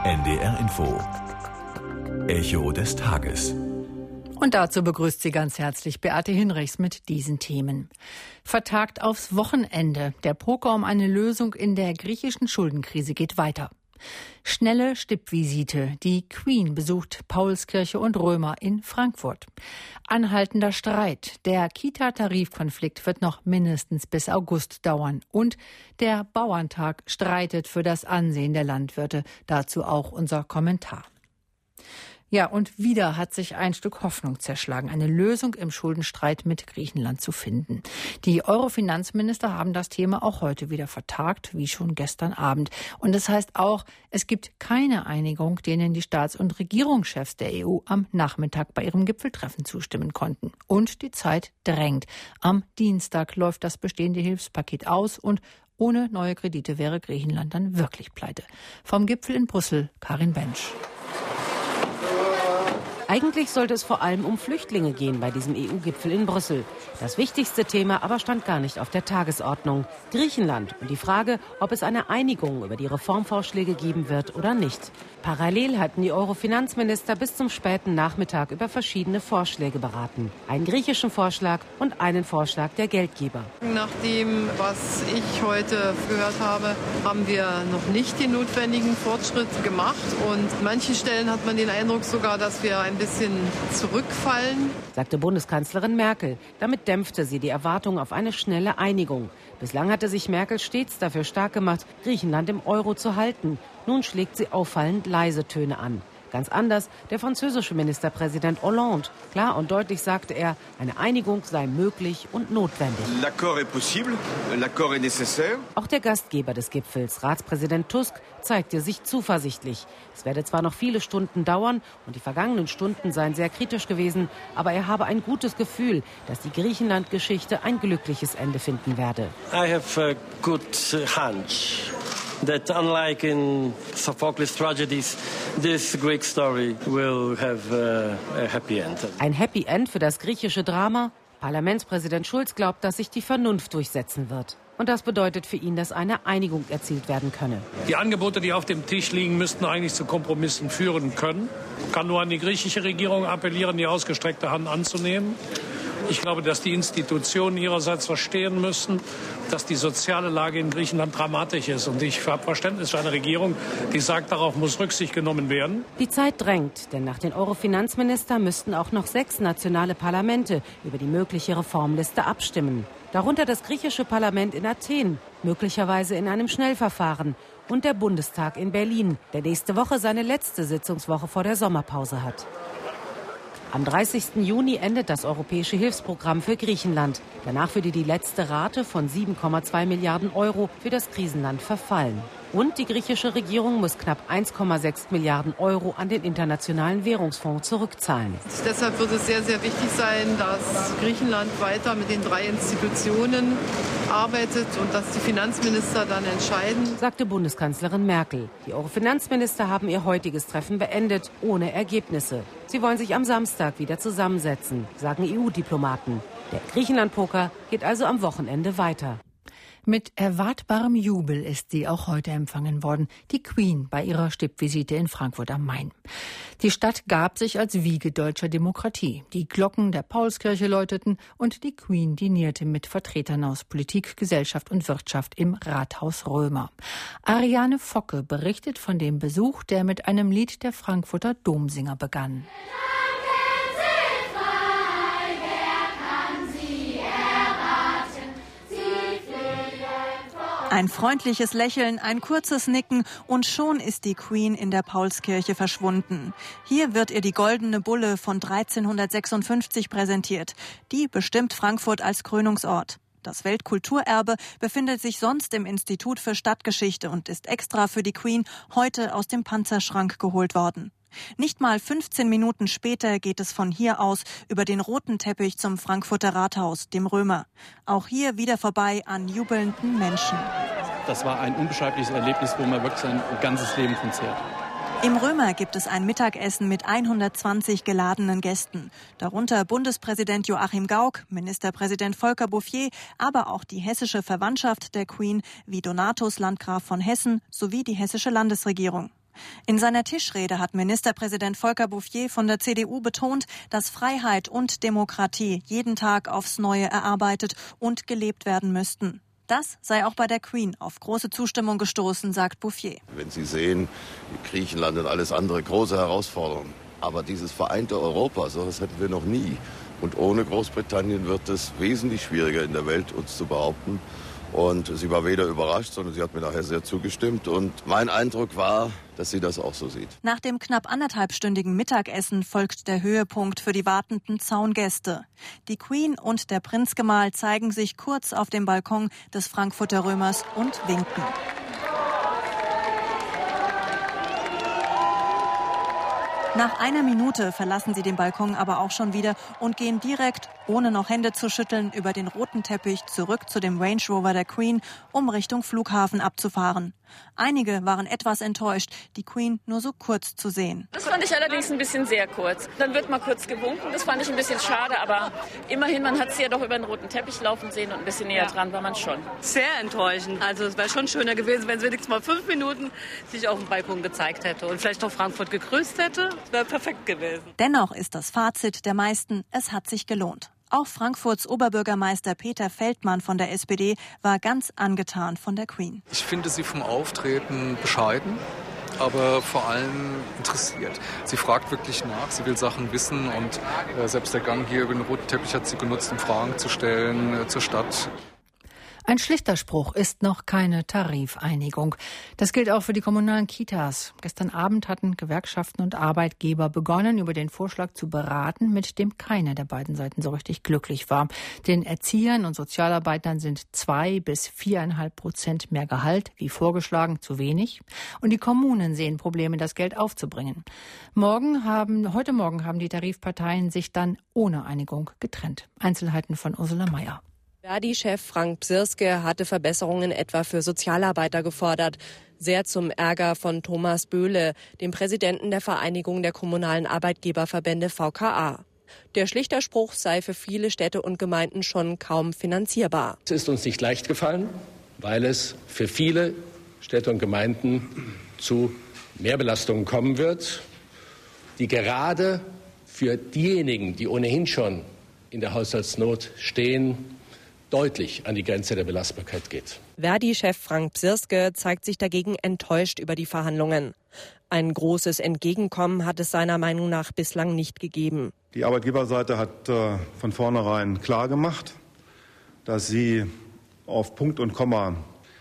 NDR Info. Echo des Tages. Und dazu begrüßt sie ganz herzlich Beate Hinrichs mit diesen Themen. Vertagt aufs Wochenende. Der Poker um eine Lösung in der griechischen Schuldenkrise geht weiter. Schnelle Stippvisite. Die Queen besucht Paulskirche und Römer in Frankfurt. Anhaltender Streit. Der Kita-Tarifkonflikt wird noch mindestens bis August dauern. Und der Bauerntag streitet für das Ansehen der Landwirte. Dazu auch unser Kommentar. Ja, und wieder hat sich ein Stück Hoffnung zerschlagen, eine Lösung im Schuldenstreit mit Griechenland zu finden. Die Euro-Finanzminister haben das Thema auch heute wieder vertagt, wie schon gestern Abend. Und das heißt auch, es gibt keine Einigung, denen die Staats- und Regierungschefs der EU am Nachmittag bei ihrem Gipfeltreffen zustimmen konnten. Und die Zeit drängt. Am Dienstag läuft das bestehende Hilfspaket aus und ohne neue Kredite wäre Griechenland dann wirklich pleite. Vom Gipfel in Brüssel, Karin Bensch. Eigentlich sollte es vor allem um Flüchtlinge gehen bei diesem EU-Gipfel in Brüssel. Das wichtigste Thema aber stand gar nicht auf der Tagesordnung. Griechenland und die Frage, ob es eine Einigung über die Reformvorschläge geben wird oder nicht. Parallel hatten die Euro-Finanzminister bis zum späten Nachmittag über verschiedene Vorschläge beraten. Einen griechischen Vorschlag und einen Vorschlag der Geldgeber. Nach dem, was ich heute gehört habe, haben wir noch nicht den notwendigen Fortschritt gemacht. Und an manchen Stellen hat man den Eindruck sogar, dass wir ein bisschen zurückfallen, sagte Bundeskanzlerin Merkel. Damit dämpfte sie die Erwartung auf eine schnelle Einigung. Bislang hatte sich Merkel stets dafür stark gemacht, Griechenland im Euro zu halten. Nun schlägt sie auffallend leise Töne an. Ganz anders der französische Ministerpräsident Hollande. Klar und deutlich sagte er, eine Einigung sei möglich und notwendig. L'accord est possible, l'accord est nécessaire. Auch der Gastgeber des Gipfels, Ratspräsident Tusk, zeigte sich zuversichtlich. Es werde zwar noch viele Stunden dauern und die vergangenen Stunden seien sehr kritisch gewesen, aber er habe ein gutes Gefühl, dass die Griechenland-Geschichte ein glückliches Ende finden werde. I have a good hunch that unlike in Sophocles' tragedies, this Greek story will have a happy end. Ein Happy End für das griechische Drama? Parlamentspräsident Schulz glaubt, dass sich die Vernunft durchsetzen wird. Und das bedeutet für ihn, dass eine Einigung erzielt werden könne. Die Angebote, die auf dem Tisch liegen, müssten eigentlich zu Kompromissen führen können. Ich kann nur an die griechische Regierung appellieren, die ausgestreckte Hand anzunehmen. Ich glaube, dass die Institutionen ihrerseits verstehen müssen, dass die soziale Lage in Griechenland dramatisch ist. Und ich habe Verständnis für eine Regierung, die sagt, darauf muss Rücksicht genommen werden. Die Zeit drängt, denn nach den Euro-Finanzministern müssten auch noch 6 nationale Parlamente über die mögliche Reformliste abstimmen. Darunter das griechische Parlament in Athen, möglicherweise in einem Schnellverfahren. Und der Bundestag in Berlin, der nächste Woche seine letzte Sitzungswoche vor der Sommerpause hat. Am 30. Juni endet das europäische Hilfsprogramm für Griechenland. Danach würde die letzte Rate von 7,2 Milliarden Euro für das Krisenland verfallen. Und die griechische Regierung muss knapp 1,6 Milliarden Euro an den Internationalen Währungsfonds zurückzahlen. Deshalb wird es sehr, sehr wichtig sein, dass Griechenland weiter mit den 3 Institutionen arbeitet und dass die Finanzminister dann entscheiden, sagte Bundeskanzlerin Merkel. Die Euro-Finanzminister haben ihr heutiges Treffen beendet, ohne Ergebnisse. Sie wollen sich am Samstag wieder zusammensetzen, sagen EU-Diplomaten. Der Griechenland-Poker geht also am Wochenende weiter. Mit erwartbarem Jubel ist sie auch heute empfangen worden, die Queen bei ihrer Stippvisite in Frankfurt am Main. Die Stadt gab sich als Wiege deutscher Demokratie. Die Glocken der Paulskirche läuteten und die Queen dinierte mit Vertretern aus Politik, Gesellschaft und Wirtschaft im Rathaus Römer. Ariane Focke berichtet von dem Besuch, der mit einem Lied der Frankfurter Domsinger begann. Ein freundliches Lächeln, ein kurzes Nicken und schon ist die Queen in der Paulskirche verschwunden. Hier wird ihr die Goldene Bulle von 1356 präsentiert. Die bestimmt Frankfurt als Krönungsort. Das Weltkulturerbe befindet sich sonst im Institut für Stadtgeschichte und ist extra für die Queen heute aus dem Panzerschrank geholt worden. Nicht mal 15 Minuten später geht es von hier aus über den roten Teppich zum Frankfurter Rathaus, dem Römer. Auch hier wieder vorbei an jubelnden Menschen. Das war ein unbeschreibliches Erlebnis, wo man wirklich sein ganzes Leben von zehrt. Im Römer gibt es ein Mittagessen mit 120 geladenen Gästen. Darunter Bundespräsident Joachim Gauck, Ministerpräsident Volker Bouffier, aber auch die hessische Verwandtschaft der Queen wie Donatus Landgraf von Hessen sowie die hessische Landesregierung. In seiner Tischrede hat Ministerpräsident Volker Bouffier von der CDU betont, dass Freiheit und Demokratie jeden Tag aufs Neue erarbeitet und gelebt werden müssten. Das sei auch bei der Queen auf große Zustimmung gestoßen, sagt Bouffier. Wenn Sie sehen, Griechenland und alles andere, große Herausforderungen. Aber dieses vereinte Europa, so das hatten wir noch nie. Und ohne Großbritannien wird es wesentlich schwieriger in der Welt, uns zu behaupten. Und sie war weder überrascht, sondern sie hat mir nachher sehr zugestimmt. Und mein Eindruck war, dass sie das auch so sieht. Nach dem knapp 1,5-stündigen Mittagessen folgt der Höhepunkt für die wartenden Zaungäste. Die Queen und der Prinzgemahl zeigen sich kurz auf dem Balkon des Frankfurter Römers und winken. Nach einer Minute verlassen sie den Balkon aber auch schon wieder und gehen direkt, ohne noch Hände zu schütteln, über den roten Teppich zurück zu dem Range Rover der Queen, um Richtung Flughafen abzufahren. Einige waren etwas enttäuscht, die Queen nur so kurz zu sehen. Das fand ich allerdings ein bisschen sehr kurz. Dann wird mal kurz gewunken, das fand ich ein bisschen schade, aber immerhin, man hat sie ja doch über den roten Teppich laufen sehen und ein bisschen näher dran war man schon. Sehr enttäuschend. Also es wäre schon schöner gewesen, wenn sie wenigstens mal 5 Minuten sich auf dem Balkon gezeigt hätte und vielleicht auch Frankfurt gegrüßt hätte. Das wäre perfekt gewesen. Dennoch ist das Fazit der meisten, es hat sich gelohnt. Auch Frankfurts Oberbürgermeister Peter Feldmann von der SPD war ganz angetan von der Queen. Ich finde sie vom Auftreten bescheiden, aber vor allem interessiert. Sie fragt wirklich nach, sie will Sachen wissen und selbst der Gang hier über den roten Teppich hat sie genutzt, um Fragen zu stellen zur Stadt. Ein schlichter Spruch ist noch keine Tarifeinigung. Das gilt auch für die kommunalen Kitas. Gestern Abend hatten Gewerkschaften und Arbeitgeber begonnen, über den Vorschlag zu beraten, mit dem keine der beiden Seiten so richtig glücklich war. Den Erziehern und Sozialarbeitern sind 2 bis 4,5% mehr Gehalt, wie vorgeschlagen, zu wenig. Und die Kommunen sehen Probleme, das Geld aufzubringen. Heute Morgen haben die Tarifparteien sich dann ohne Einigung getrennt. Einzelheiten von Ursula Mayer. Verdi-Chef Frank Psirske hatte Verbesserungen etwa für Sozialarbeiter gefordert. Sehr zum Ärger von Thomas Böhle, dem Präsidenten der Vereinigung der kommunalen Arbeitgeberverbände VKA. Der Schlichterspruch sei für viele Städte und Gemeinden schon kaum finanzierbar. Es ist uns nicht leicht gefallen, weil es für viele Städte und Gemeinden zu Mehrbelastungen kommen wird, die gerade für diejenigen, die ohnehin schon in der Haushaltsnot stehen, deutlich an die Grenze der Belastbarkeit geht. Verdi-Chef Frank Psirske zeigt sich dagegen enttäuscht über die Verhandlungen. Ein großes Entgegenkommen hat es seiner Meinung nach bislang nicht gegeben. Die Arbeitgeberseite hat von vornherein klar gemacht, dass sie auf Punkt und Komma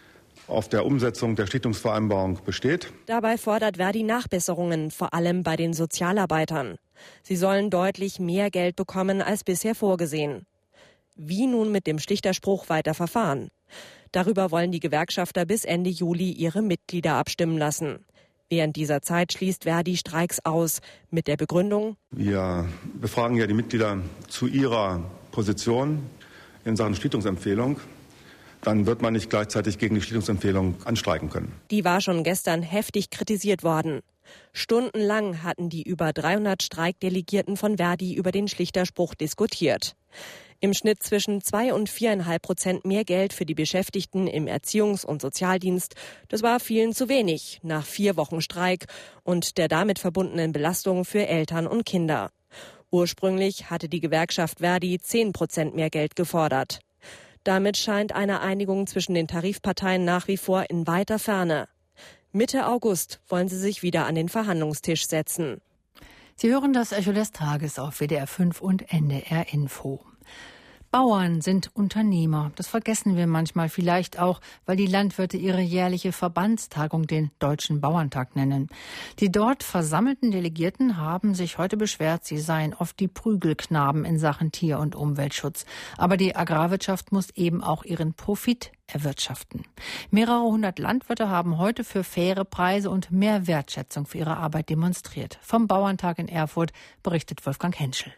auf der Umsetzung der Schlichtungsvereinbarung besteht. Dabei fordert Verdi Nachbesserungen, vor allem bei den Sozialarbeitern. Sie sollen deutlich mehr Geld bekommen als bisher vorgesehen. Wie nun mit dem Schlichterspruch weiter verfahren? Darüber wollen die Gewerkschafter bis Ende Juli ihre Mitglieder abstimmen lassen. Während dieser Zeit schließt Verdi Streiks aus mit der Begründung: Wir befragen ja die Mitglieder zu ihrer Position in Sachen Schlichtungsempfehlung. Dann wird man nicht gleichzeitig gegen die Schlichtungsempfehlung anstreiken können. Die war schon gestern heftig kritisiert worden. Stundenlang hatten die über 300 Streikdelegierten von Verdi über den Schlichterspruch diskutiert. Im Schnitt zwischen 2 und 4,5% mehr Geld für die Beschäftigten im Erziehungs- und Sozialdienst. Das war vielen zu wenig nach 4 Wochen Streik und der damit verbundenen Belastung für Eltern und Kinder. Ursprünglich hatte die Gewerkschaft Verdi 10% mehr Geld gefordert. Damit scheint eine Einigung zwischen den Tarifparteien nach wie vor in weiter Ferne. Mitte August wollen sie sich wieder an den Verhandlungstisch setzen. Sie hören das Echo des Tages auf WDR 5 und NDR Info. Bauern sind Unternehmer. Das vergessen wir manchmal vielleicht auch, weil die Landwirte ihre jährliche Verbandstagung den Deutschen Bauerntag nennen. Die dort versammelten Delegierten haben sich heute beschwert, sie seien oft die Prügelknaben in Sachen Tier- und Umweltschutz. Aber die Agrarwirtschaft muss eben auch ihren Profit erwirtschaften. Mehrere hundert Landwirte haben heute für faire Preise und mehr Wertschätzung für ihre Arbeit demonstriert. Vom Bauerntag in Erfurt berichtet Wolfgang Henschel.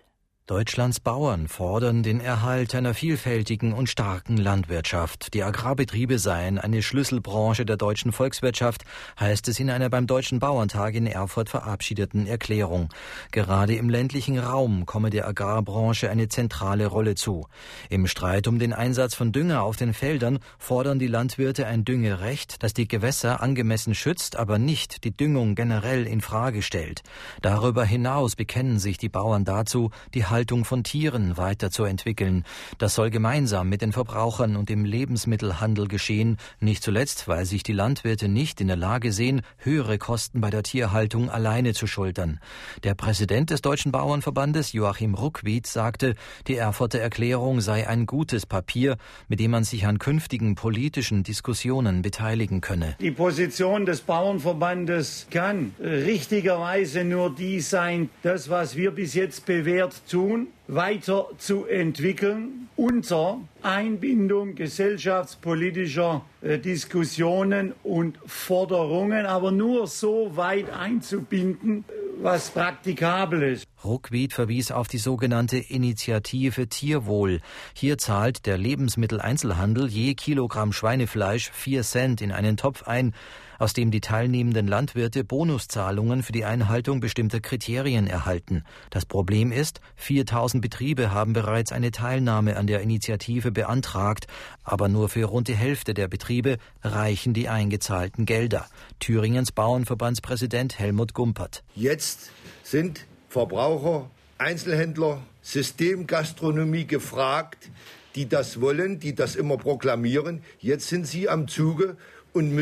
Deutschlands Bauern fordern den Erhalt einer vielfältigen und starken Landwirtschaft. Die Agrarbetriebe seien eine Schlüsselbranche der deutschen Volkswirtschaft, heißt es in einer beim Deutschen Bauerntag in Erfurt verabschiedeten Erklärung. Gerade im ländlichen Raum komme der Agrarbranche eine zentrale Rolle zu. Im Streit um den Einsatz von Dünger auf den Feldern fordern die Landwirte ein Düngerecht, das die Gewässer angemessen schützt, aber nicht die Düngung generell in Frage stellt. Darüber hinaus bekennen sich die Bauern dazu, die Haltung von Tieren weiterzuentwickeln. Das soll gemeinsam mit den Verbrauchern und dem Lebensmittelhandel geschehen, nicht zuletzt, weil sich die Landwirte nicht in der Lage sehen, höhere Kosten bei der Tierhaltung alleine zu schultern. Der Präsident des Deutschen Bauernverbandes, Joachim Ruckwied, sagte, die Erfurter Erklärung sei ein gutes Papier, mit dem man sich an künftigen politischen Diskussionen beteiligen könne. Die Position des Bauernverbandes kann richtigerweise nur die sein, das, was wir bis jetzt bewährt tun, weiter zu entwickeln, unter Einbindung gesellschaftspolitischer Diskussionen und Forderungen, aber nur so weit einzubinden, was praktikabel ist. Ruckwied verwies auf die sogenannte Initiative Tierwohl. Hier zahlt der Lebensmitteleinzelhandel je Kilogramm Schweinefleisch 4 Cent in einen Topf ein, aus dem die teilnehmenden Landwirte Bonuszahlungen für die Einhaltung bestimmter Kriterien erhalten. Das Problem ist, 4000 Betriebe haben bereits eine Teilnahme an der Initiative beantragt, aber nur für rund die Hälfte der Betriebe reichen die eingezahlten Gelder. Thüringens Bauernverbandspräsident Helmut Gumpert. Jetzt sind Verbraucher, Einzelhändler, Systemgastronomie gefragt, die das wollen, die das immer proklamieren. Jetzt sind sie am Zuge und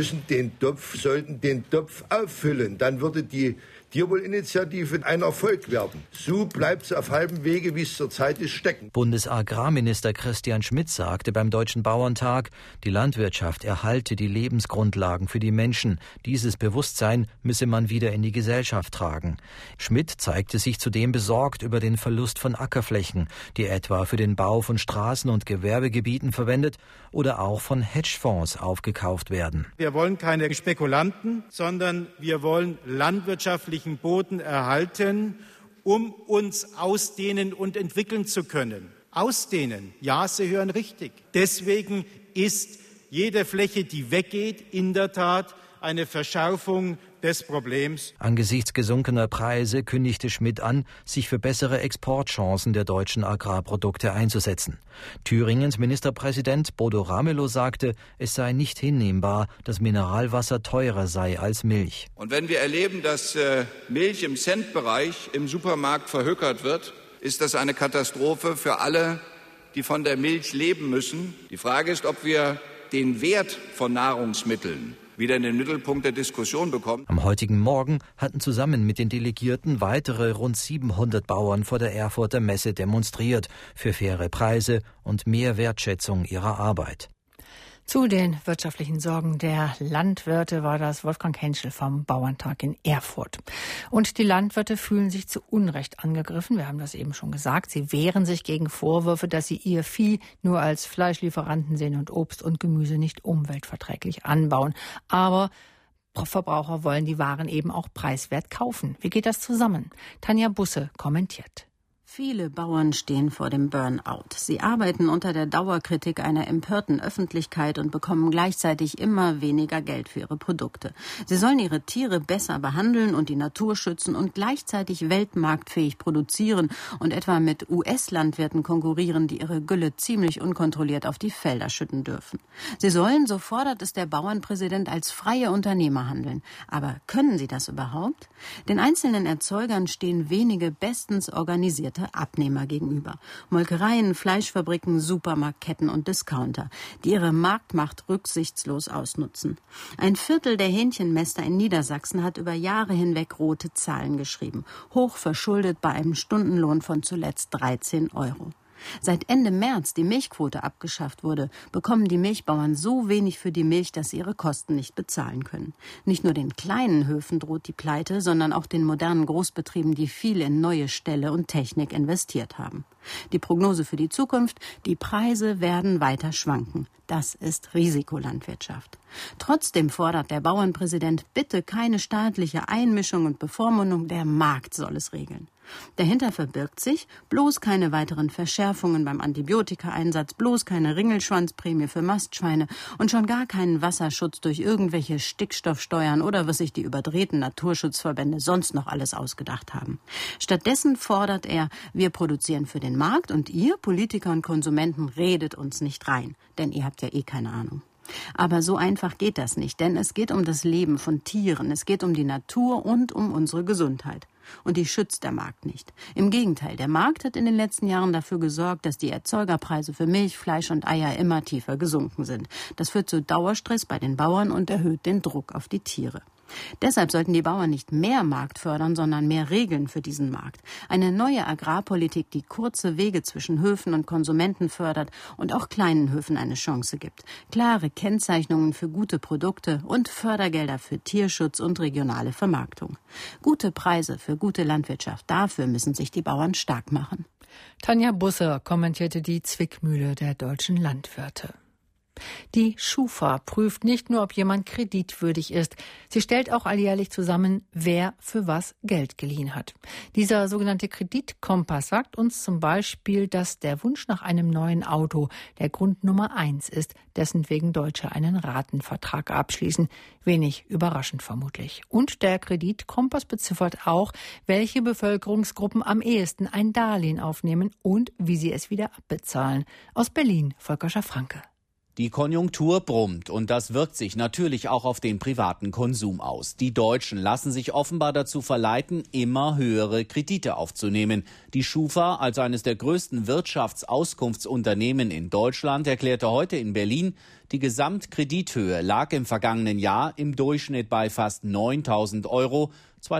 sollten den Topf auffüllen. Dann würde die Tierwohlinitiative ein Erfolg werden. So bleibt sie auf halbem Wege, wie es zurzeit ist, stecken. Bundesagrarminister Christian Schmidt sagte beim Deutschen Bauerntag, die Landwirtschaft erhalte die Lebensgrundlagen für die Menschen. Dieses Bewusstsein müsse man wieder in die Gesellschaft tragen. Schmidt zeigte sich zudem besorgt über den Verlust von Ackerflächen, die etwa für den Bau von Straßen und Gewerbegebieten verwendet oder auch von Hedgefonds aufgekauft werden. Wir wollen keine Spekulanten, sondern wir wollen landwirtschaftlichen Boden erhalten, um uns ausdehnen und entwickeln zu können. Ausdehnen, ja, Sie hören richtig. Deswegen ist jede Fläche, die weggeht, in der Tat eine Verschärfung des Problems. Angesichts gesunkener Preise kündigte Schmidt an, sich für bessere Exportchancen der deutschen Agrarprodukte einzusetzen. Thüringens Ministerpräsident Bodo Ramelow sagte, es sei nicht hinnehmbar, dass Mineralwasser teurer sei als Milch. Und wenn wir erleben, dass Milch im Centbereich im Supermarkt verhökert wird, ist das eine Katastrophe für alle, die von der Milch leben müssen. Die Frage ist, ob wir den Wert von Nahrungsmitteln wieder in den Mittelpunkt der Diskussion bekommen. Am heutigen Morgen hatten zusammen mit den Delegierten weitere rund 700 Bauern vor der Erfurter Messe demonstriert für faire Preise und mehr Wertschätzung ihrer Arbeit. Zu den wirtschaftlichen Sorgen der Landwirte war das Wolfgang Henschel vom Bauerntag in Erfurt. Und die Landwirte fühlen sich zu Unrecht angegriffen. Wir haben das eben schon gesagt. Sie wehren sich gegen Vorwürfe, dass sie ihr Vieh nur als Fleischlieferanten sehen und Obst und Gemüse nicht umweltverträglich anbauen. Aber Verbraucher wollen die Waren eben auch preiswert kaufen. Wie geht das zusammen? Tanja Busse kommentiert. Viele Bauern stehen vor dem Burnout. Sie arbeiten unter der Dauerkritik einer empörten Öffentlichkeit und bekommen gleichzeitig immer weniger Geld für ihre Produkte. Sie sollen ihre Tiere besser behandeln und die Natur schützen und gleichzeitig weltmarktfähig produzieren und etwa mit US-Landwirten konkurrieren, die ihre Gülle ziemlich unkontrolliert auf die Felder schütten dürfen. Sie sollen, so fordert es der Bauernpräsident, als freie Unternehmer handeln. Aber können sie das überhaupt? Den einzelnen Erzeugern stehen wenige bestens organisierte Abnehmer gegenüber. Molkereien, Fleischfabriken, Supermarktketten und Discounter, die ihre Marktmacht rücksichtslos ausnutzen. 1/4 der Hähnchenmäster in Niedersachsen hat über Jahre hinweg rote Zahlen geschrieben. Hoch verschuldet bei einem Stundenlohn von zuletzt 13 €. Seit Ende März die Milchquote abgeschafft wurde, bekommen die Milchbauern so wenig für die Milch, dass sie ihre Kosten nicht bezahlen können. Nicht nur den kleinen Höfen droht die Pleite, sondern auch den modernen Großbetrieben, die viel in neue Ställe und Technik investiert haben. Die Prognose für die Zukunft: die Preise werden weiter schwanken. Das ist Risikolandwirtschaft. Trotzdem fordert der Bauernpräsident bitte keine staatliche Einmischung und Bevormundung, der Markt soll es regeln. Dahinter verbirgt sich bloß keine weiteren Verschärfungen beim Antibiotikaeinsatz, bloß keine Ringelschwanzprämie für Mastschweine und schon gar keinen Wasserschutz durch irgendwelche Stickstoffsteuern oder was sich die überdrehten Naturschutzverbände sonst noch alles ausgedacht haben. Stattdessen fordert er, wir produzieren für den Markt und ihr, Politiker und Konsumenten, redet uns nicht rein, denn ihr habt ja eh keine Ahnung. Aber so einfach geht das nicht, denn es geht um das Leben von Tieren, es geht um die Natur und um unsere Gesundheit. Und die schützt der Markt nicht. Im Gegenteil, der Markt hat in den letzten Jahren dafür gesorgt, dass die Erzeugerpreise für Milch, Fleisch und Eier immer tiefer gesunken sind. Das führt zu Dauerstress bei den Bauern und erhöht den Druck auf die Tiere. Deshalb sollten die Bauern nicht mehr Markt fördern, sondern mehr Regeln für diesen Markt. Eine neue Agrarpolitik, die kurze Wege zwischen Höfen und Konsumenten fördert und auch kleinen Höfen eine Chance gibt. Klare Kennzeichnungen für gute Produkte und Fördergelder für Tierschutz und regionale Vermarktung. Gute Preise für gute Landwirtschaft, dafür müssen sich die Bauern stark machen. Tanja Busser kommentierte die Zwickmühle der deutschen Landwirte. Die Schufa prüft nicht nur, ob jemand kreditwürdig ist. Sie stellt auch alljährlich zusammen, wer für was Geld geliehen hat. Dieser sogenannte Kreditkompass sagt uns zum Beispiel, dass der Wunsch nach einem neuen Auto der Grund Nummer 1 ist, dessen wegen Deutsche einen Ratenvertrag abschließen. Wenig überraschend vermutlich. Und der Kreditkompass beziffert auch, welche Bevölkerungsgruppen am ehesten ein Darlehen aufnehmen und wie sie es wieder abbezahlen. Aus Berlin, Volker Schafranke. Die Konjunktur brummt und das wirkt sich natürlich auch auf den privaten Konsum aus. Die Deutschen lassen sich offenbar dazu verleiten, immer höhere Kredite aufzunehmen. Die Schufa, als eines der größten Wirtschaftsauskunftsunternehmen in Deutschland, erklärte heute in Berlin, die Gesamtkredithöhe lag im vergangenen Jahr im Durchschnitt bei fast 9.000 Euro.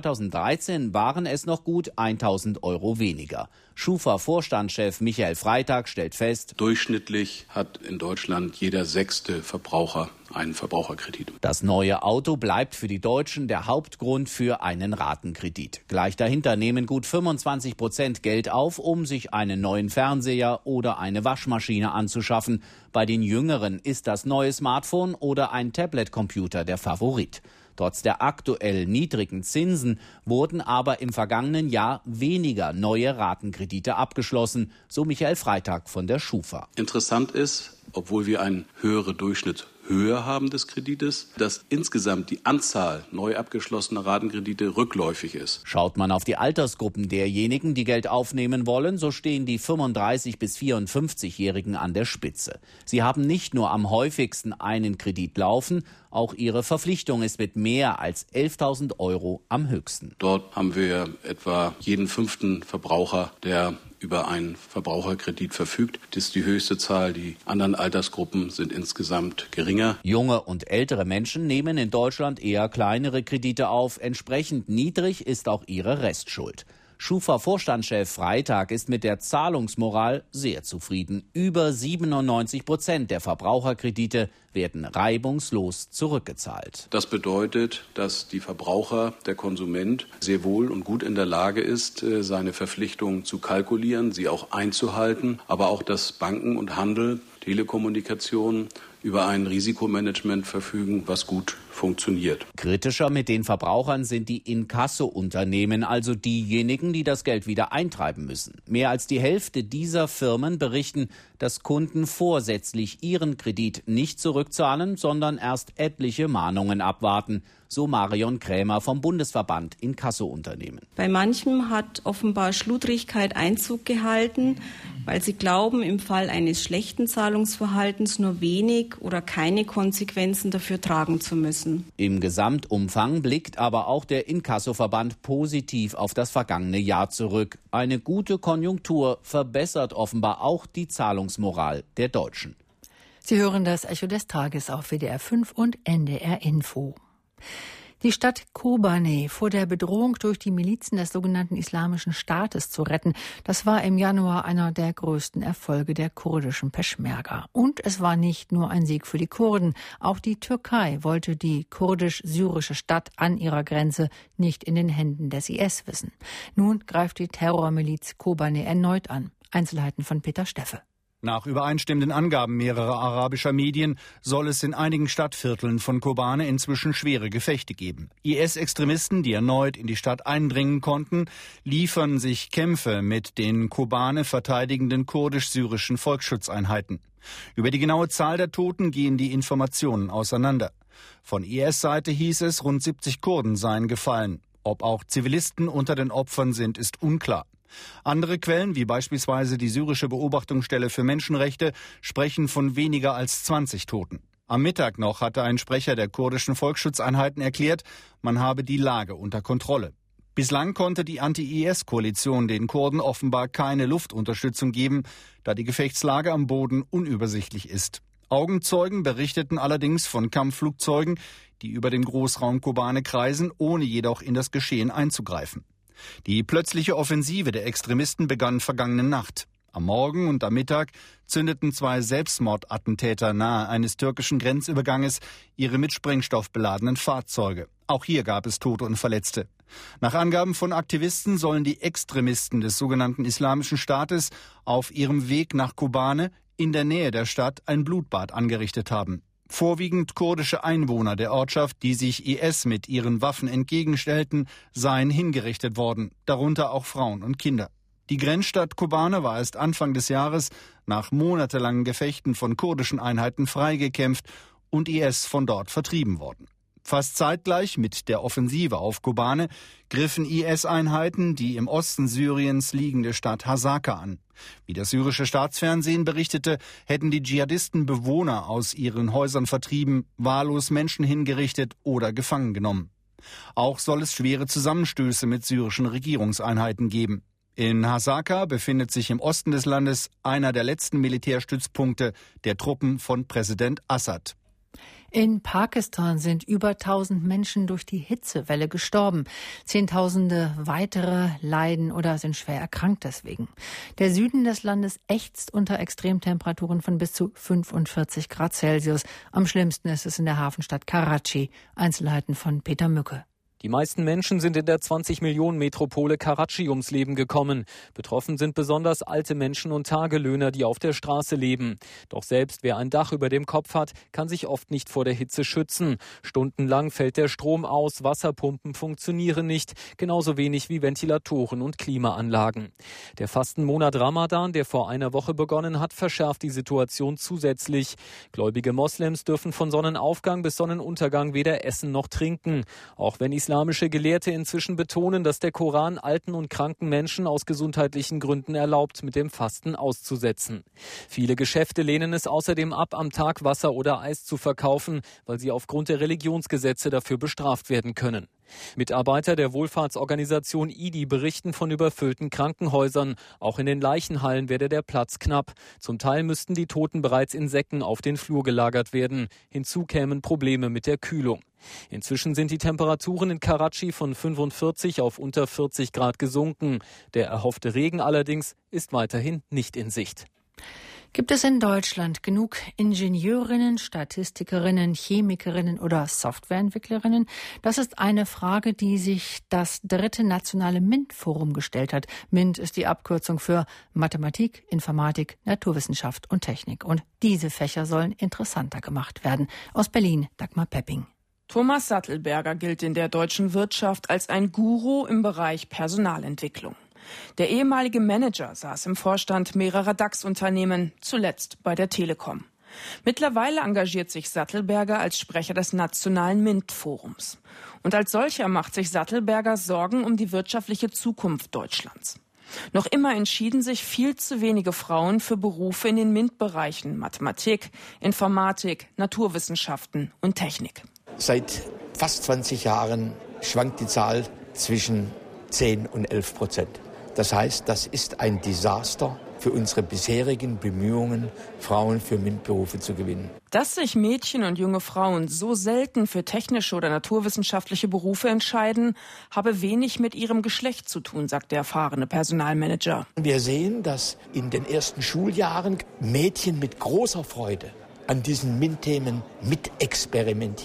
2013 waren es noch gut 1.000 Euro weniger. Schufa-Vorstandschef Michael Freitag stellt fest, durchschnittlich hat in Deutschland jeder 6. Verbraucher einen Verbraucherkredit. Das neue Auto bleibt für die Deutschen der Hauptgrund für einen Ratenkredit. Gleich dahinter nehmen gut 25% Geld auf, um sich einen neuen Fernseher oder eine Waschmaschine anzuschaffen. Bei den Jüngeren ist das neue Smartphone oder ein Tablet-Computer der Favorit. Trotz der aktuell niedrigen Zinsen wurden aber im vergangenen Jahr weniger neue Ratenkredite abgeschlossen, so Michael Freitag von der Schufa. Interessant ist, obwohl wir eine höhere Durchschnittshöhe haben des Kredites, dass insgesamt die Anzahl neu abgeschlossener Ratenkredite rückläufig ist. Schaut man auf die Altersgruppen derjenigen, die Geld aufnehmen wollen, so stehen die 35- bis 54-Jährigen an der Spitze. Sie haben nicht nur am häufigsten einen Kredit laufen, auch ihre Verpflichtung ist mit mehr als 11.000 Euro am höchsten. Dort haben wir etwa jeden 5. Verbraucher, der über einen Verbraucherkredit verfügt. Das ist die höchste Zahl. Die anderen Altersgruppen sind insgesamt geringer. Junge und ältere Menschen nehmen in Deutschland eher kleinere Kredite auf. Entsprechend niedrig ist auch ihre Restschuld. Schufa-Vorstandschef Freitag ist mit der Zahlungsmoral sehr zufrieden. Über 97% der Verbraucherkredite werden reibungslos zurückgezahlt. Das bedeutet, dass die Verbraucher, der Konsument, sehr wohl und gut in der Lage ist, seine Verpflichtungen zu kalkulieren, sie auch einzuhalten, aber auch, dass Banken und Handel, Telekommunikation über ein Risikomanagement verfügen, was gut funktioniert. Kritischer mit den Verbrauchern sind die Inkasso-Unternehmen, also diejenigen, die das Geld wieder eintreiben müssen. Mehr als die Hälfte dieser Firmen berichten, dass Kunden vorsätzlich ihren Kredit nicht zurückzahlen, sondern erst etliche Mahnungen abwarten. So Marion Krämer vom Bundesverband Inkasso-Unternehmen. Bei manchem hat offenbar Schludrigkeit Einzug gehalten, weil sie glauben, im Fall eines schlechten Zahlungsverhaltens nur wenig oder keine Konsequenzen dafür tragen zu müssen. Im Gesamtumfang blickt aber auch der Inkasso-Verband positiv auf das vergangene Jahr zurück. Eine gute Konjunktur verbessert offenbar auch die Zahlungsmoral der Deutschen. Sie hören das Echo des Tages auf WDR 5 und NDR Info. Die Stadt Kobane vor der Bedrohung durch die Milizen des sogenannten Islamischen Staates zu retten, das war im Januar einer der größten Erfolge der kurdischen Peschmerga. Und es war nicht nur ein Sieg für die Kurden. Auch die Türkei wollte die kurdisch-syrische Stadt an ihrer Grenze nicht in den Händen des IS wissen. Nun greift die Terrormiliz Kobane erneut an. Einzelheiten von Peter Steffe. Nach übereinstimmenden Angaben mehrerer arabischer Medien soll es in einigen Stadtvierteln von Kobane inzwischen schwere Gefechte geben. IS-Extremisten, die erneut in die Stadt eindringen konnten, liefern sich Kämpfe mit den Kobane verteidigenden kurdisch-syrischen Volksschutzeinheiten. Über die genaue Zahl der Toten gehen die Informationen auseinander. Von IS-Seite hieß es, rund 70 Kurden seien gefallen. Ob auch Zivilisten unter den Opfern sind, ist unklar. Andere Quellen, wie beispielsweise die syrische Beobachtungsstelle für Menschenrechte, sprechen von weniger als 20 Toten. Am Mittag noch hatte ein Sprecher der kurdischen Volksschutzeinheiten erklärt, man habe die Lage unter Kontrolle. Bislang konnte die Anti-IS-Koalition den Kurden offenbar keine Luftunterstützung geben, da die Gefechtslage am Boden unübersichtlich ist. Augenzeugen berichteten allerdings von Kampfflugzeugen, die über dem Großraum Kobane kreisen, ohne jedoch in das Geschehen einzugreifen. Die plötzliche Offensive der Extremisten begann vergangene Nacht. Am Morgen und am Mittag zündeten 2 Selbstmordattentäter nahe eines türkischen Grenzüberganges ihre mit Sprengstoff beladenen Fahrzeuge. Auch hier gab es Tote und Verletzte. Nach Angaben von Aktivisten sollen die Extremisten des sogenannten Islamischen Staates auf ihrem Weg nach Kobane in der Nähe der Stadt ein Blutbad angerichtet haben. Vorwiegend kurdische Einwohner der Ortschaft, die sich IS mit ihren Waffen entgegenstellten, seien hingerichtet worden, darunter auch Frauen und Kinder. Die Grenzstadt Kobane war erst Anfang des Jahres nach monatelangen Gefechten von kurdischen Einheiten freigekämpft und IS von dort vertrieben worden. Fast zeitgleich mit der Offensive auf Kobane griffen IS-Einheiten die im Osten Syriens liegende Stadt Hasaka an. Wie das syrische Staatsfernsehen berichtete, hätten die Dschihadisten Bewohner aus ihren Häusern vertrieben, wahllos Menschen hingerichtet oder gefangen genommen. Auch soll es schwere Zusammenstöße mit syrischen Regierungseinheiten geben. In Hasaka befindet sich im Osten des Landes einer der letzten Militärstützpunkte der Truppen von Präsident Assad. In Pakistan sind über 1000 Menschen durch die Hitzewelle gestorben. Zehntausende weitere leiden oder sind schwer erkrankt deswegen. Der Süden des Landes ächzt unter Extremtemperaturen von bis zu 45 Grad Celsius. Am schlimmsten ist es in der Hafenstadt Karachi. Einzelheiten von Peter Mücke. Die meisten Menschen sind in der 20-Millionen-Metropole Karachi ums Leben gekommen. Betroffen sind besonders alte Menschen und Tagelöhner, die auf der Straße leben. Doch selbst wer ein Dach über dem Kopf hat, kann sich oft nicht vor der Hitze schützen. Stundenlang fällt der Strom aus, Wasserpumpen funktionieren nicht, genauso wenig wie Ventilatoren und Klimaanlagen. Der Fastenmonat Ramadan, der vor einer Woche begonnen hat, verschärft die Situation zusätzlich. Gläubige Moslems dürfen von Sonnenaufgang bis Sonnenuntergang weder essen noch trinken. Auch wenn islamische Gelehrte inzwischen betonen, dass der Koran alten und kranken Menschen aus gesundheitlichen Gründen erlaubt, mit dem Fasten auszusetzen. Viele Geschäfte lehnen es außerdem ab, am Tag Wasser oder Eis zu verkaufen, weil sie aufgrund der Religionsgesetze dafür bestraft werden können. Mitarbeiter der Wohlfahrtsorganisation IDI berichten von überfüllten Krankenhäusern. Auch in den Leichenhallen werde der Platz knapp. Zum Teil müssten die Toten bereits in Säcken auf den Flur gelagert werden. Hinzu kämen Probleme mit der Kühlung. Inzwischen sind die Temperaturen in Karachi von 45 auf unter 40 Grad gesunken. Der erhoffte Regen allerdings ist weiterhin nicht in Sicht. Gibt es in Deutschland genug Ingenieurinnen, Statistikerinnen, Chemikerinnen oder Softwareentwicklerinnen? Das ist eine Frage, die sich das 3. Nationale MINT-Forum gestellt hat. MINT ist die Abkürzung für Mathematik, Informatik, Naturwissenschaft und Technik. Und diese Fächer sollen interessanter gemacht werden. Aus Berlin, Dagmar Pepping. Thomas Sattelberger gilt in der deutschen Wirtschaft als ein Guru im Bereich Personalentwicklung. Der ehemalige Manager saß im Vorstand mehrerer DAX-Unternehmen, zuletzt bei der Telekom. Mittlerweile engagiert sich Sattelberger als Sprecher des Nationalen MINT-Forums. Und als solcher macht sich Sattelberger Sorgen um die wirtschaftliche Zukunft Deutschlands. Noch immer entschieden sich viel zu wenige Frauen für Berufe in den MINT-Bereichen Mathematik, Informatik, Naturwissenschaften und Technik. Seit fast 20 Jahren schwankt die Zahl zwischen 10 und 11%. Das heißt, das ist ein Desaster für unsere bisherigen Bemühungen, Frauen für MINT-Berufe zu gewinnen. Dass sich Mädchen und junge Frauen so selten für technische oder naturwissenschaftliche Berufe entscheiden, habe wenig mit ihrem Geschlecht zu tun, sagt der erfahrene Personalmanager. Wir sehen, dass in den ersten Schuljahren Mädchen mit großer Freude an diesen MINT-Themen mitexperimentieren.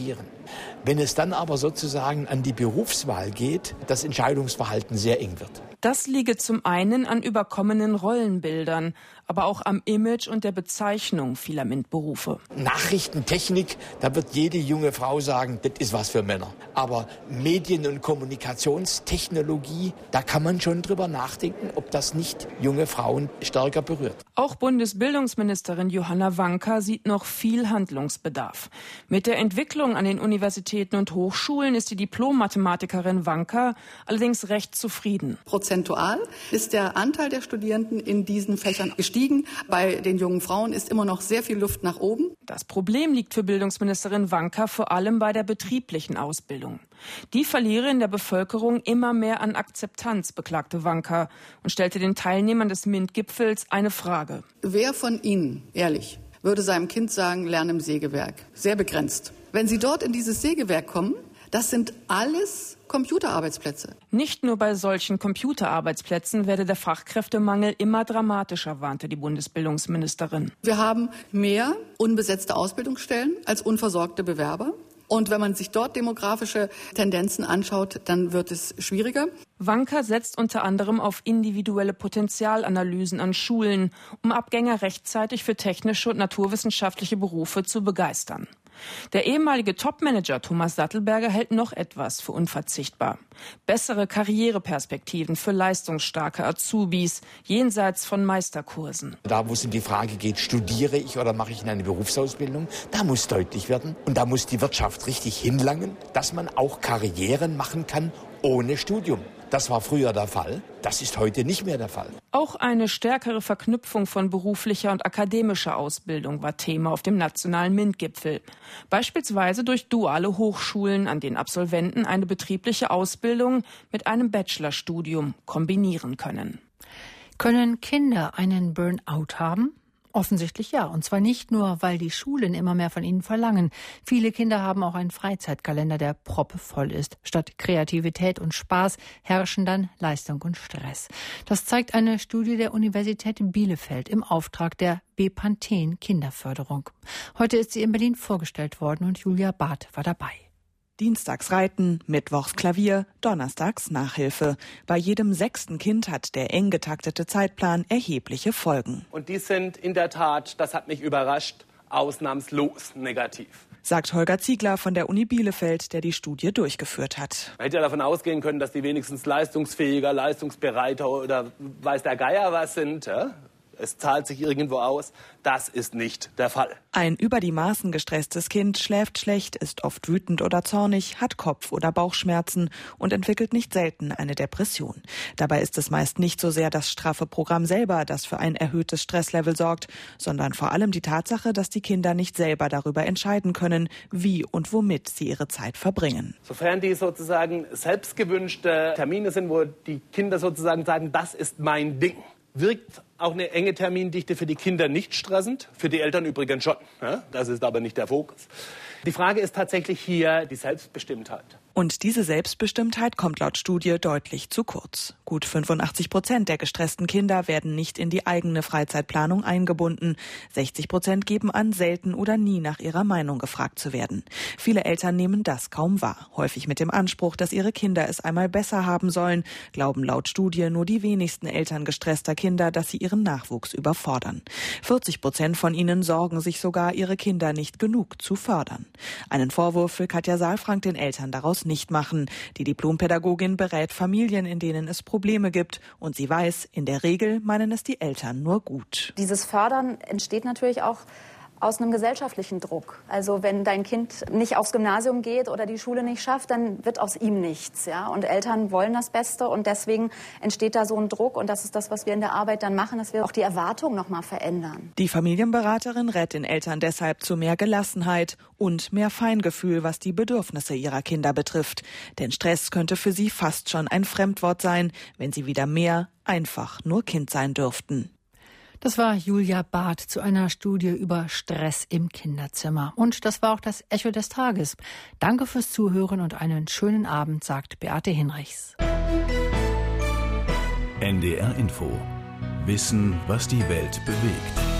Wenn es dann aber sozusagen an die Berufswahl geht, das Entscheidungsverhalten sehr eng wird. Das liege zum einen an überkommenen Rollenbildern, aber auch am Image und der Bezeichnung vieler MINT-Berufe. Nachrichtentechnik, da wird jede junge Frau sagen, das ist was für Männer. Aber Medien- und Kommunikationstechnologie, da kann man schon drüber nachdenken, ob das nicht junge Frauen stärker berührt. Auch Bundesbildungsministerin Johanna Wanka sieht noch viel Handlungsbedarf. Mit der Entwicklung an den Universitäten und Hochschulen ist die Diplom-Mathematikerin Wanka allerdings recht zufrieden. Prozentual ist der Anteil der Studierenden in diesen Fächern gestiegen. Bei den jungen Frauen ist immer noch sehr viel Luft nach oben. Das Problem liegt für Bildungsministerin Wanka vor allem bei der betrieblichen Ausbildung. Die verliere in der Bevölkerung immer mehr an Akzeptanz, beklagte Wanka und stellte den Teilnehmern des MINT-Gipfels eine Frage. Wer von Ihnen, ehrlich, würde seinem Kind sagen, lerne im Sägewerk? Sehr begrenzt. Wenn Sie dort in dieses Sägewerk kommen, das sind alles Computerarbeitsplätze. Nicht nur bei solchen Computerarbeitsplätzen werde der Fachkräftemangel immer dramatischer, warnte die Bundesbildungsministerin. Wir haben mehr unbesetzte Ausbildungsstellen als unversorgte Bewerber. Und wenn man sich dort demografische Tendenzen anschaut, dann wird es schwieriger. Wanka setzt unter anderem auf individuelle Potenzialanalysen an Schulen, um Abgänger rechtzeitig für technische und naturwissenschaftliche Berufe zu begeistern. Der ehemalige Topmanager Thomas Sattelberger hält noch etwas für unverzichtbar. Bessere Karriereperspektiven für leistungsstarke Azubis jenseits von Meisterkursen. Da, wo es um die Frage geht, studiere ich oder mache ich eine Berufsausbildung, da muss deutlich werden und da muss die Wirtschaft richtig hinlangen, dass man auch Karrieren machen kann ohne Studium. Das war früher der Fall, das ist heute nicht mehr der Fall. Auch eine stärkere Verknüpfung von beruflicher und akademischer Ausbildung war Thema auf dem nationalen MINT-Gipfel. Beispielsweise durch duale Hochschulen, an denen Absolventen eine betriebliche Ausbildung mit einem Bachelorstudium kombinieren können. Können Kinder einen Burnout haben? Offensichtlich ja. Und zwar nicht nur, weil die Schulen immer mehr von ihnen verlangen. Viele Kinder haben auch einen Freizeitkalender, der proppevoll ist. Statt Kreativität und Spaß herrschen dann Leistung und Stress. Das zeigt eine Studie der Universität Bielefeld im Auftrag der Bepanthen Kinderförderung. Heute ist sie in Berlin vorgestellt worden und Julia Barth war dabei. Dienstags Reiten, Mittwochs Klavier, donnerstags Nachhilfe. Bei jedem 6. Kind hat der eng getaktete Zeitplan erhebliche Folgen. Und die sind in der Tat, das hat mich überrascht, ausnahmslos negativ. Sagt Holger Ziegler von der Uni Bielefeld, der die Studie durchgeführt hat. Man hätte ja davon ausgehen können, dass die wenigstens leistungsfähiger, leistungsbereiter oder weiß der Geier was sind. Ja? Es zahlt sich irgendwo aus. Das ist nicht der Fall. Ein über die Maßen gestresstes Kind schläft schlecht, ist oft wütend oder zornig, hat Kopf- oder Bauchschmerzen und entwickelt nicht selten eine Depression. Dabei ist es meist nicht so sehr das straffe Programm selber, das für ein erhöhtes Stresslevel sorgt, sondern vor allem die Tatsache, dass die Kinder nicht selber darüber entscheiden können, wie und womit sie ihre Zeit verbringen. Sofern die sozusagen selbstgewünschte Termine sind, wo die Kinder sozusagen sagen, das ist mein Ding, wirkt auch eine enge Termindichte für die Kinder nicht stressend, für die Eltern übrigens schon. Das ist aber nicht der Fokus. Die Frage ist tatsächlich hier die Selbstbestimmtheit. Und diese Selbstbestimmtheit kommt laut Studie deutlich zu kurz. Gut 85% der gestressten Kinder werden nicht in die eigene Freizeitplanung eingebunden. 60% geben an, selten oder nie nach ihrer Meinung gefragt zu werden. Viele Eltern nehmen das kaum wahr. Häufig mit dem Anspruch, dass ihre Kinder es einmal besser haben sollen, glauben laut Studie nur die wenigsten Eltern gestresster Kinder, dass sie ihren Nachwuchs überfordern. 40% von ihnen sorgen sich sogar, ihre Kinder nicht genug zu fördern. Einen Vorwurf will Katja Saalfrank den Eltern daraus nicht machen. Die Diplompädagogin berät Familien, in denen es Probleme gibt. Und sie weiß, in der Regel meinen es die Eltern nur gut. Dieses Fördern entsteht natürlich auch aus einem gesellschaftlichen Druck. Also wenn dein Kind nicht aufs Gymnasium geht oder die Schule nicht schafft, dann wird aus ihm nichts. Ja? Und Eltern wollen das Beste und deswegen entsteht da so ein Druck. Und das ist das, was wir in der Arbeit dann machen, dass wir auch die Erwartungen noch mal verändern. Die Familienberaterin rät den Eltern deshalb zu mehr Gelassenheit und mehr Feingefühl, was die Bedürfnisse ihrer Kinder betrifft. Denn Stress könnte für sie fast schon ein Fremdwort sein, wenn sie wieder mehr einfach nur Kind sein dürften. Das war Julia Barth zu einer Studie über Stress im Kinderzimmer. Und das war auch das Echo des Tages. Danke fürs Zuhören und einen schönen Abend, sagt Beate Hinrichs. NDR Info. Wissen, was die Welt bewegt.